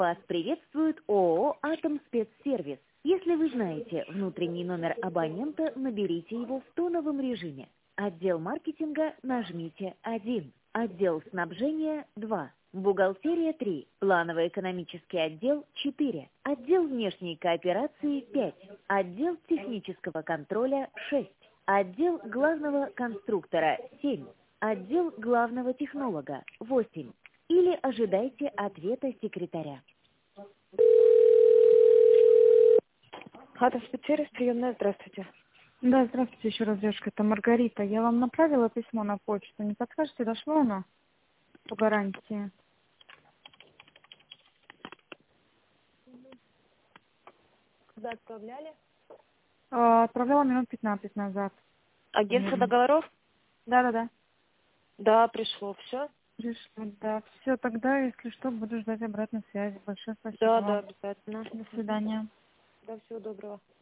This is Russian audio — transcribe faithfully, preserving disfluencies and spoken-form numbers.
Вас приветствует ООО «Атомспецсервис». Если вы знаете внутренний номер абонента, наберите его в тоновом режиме. Отдел маркетинга нажмите один. Отдел снабжения два. Бухгалтерия три. Планово-экономический отдел четыре. Отдел внешней кооперации пять. Отдел технического контроля шесть. Отдел главного конструктора семь. Отдел главного технолога восемь. Или ожидайте ответа секретаря. Атомспецсервис, приемная, здравствуйте. Да, здравствуйте еще раз, девушка, это Маргарита. Я вам направила письмо на почту. Не подскажете, дошло оно по гарантии? Когда отправляли? А, отправляла минут пятнадцать назад. Агентство Примерно. договоров? Да-да-да. Да, пришло. Все? Пришло, да. Все, тогда, если что, буду ждать обратной связи. Большое спасибо Да, вам. да, обязательно. До свидания. Да, всего доброго.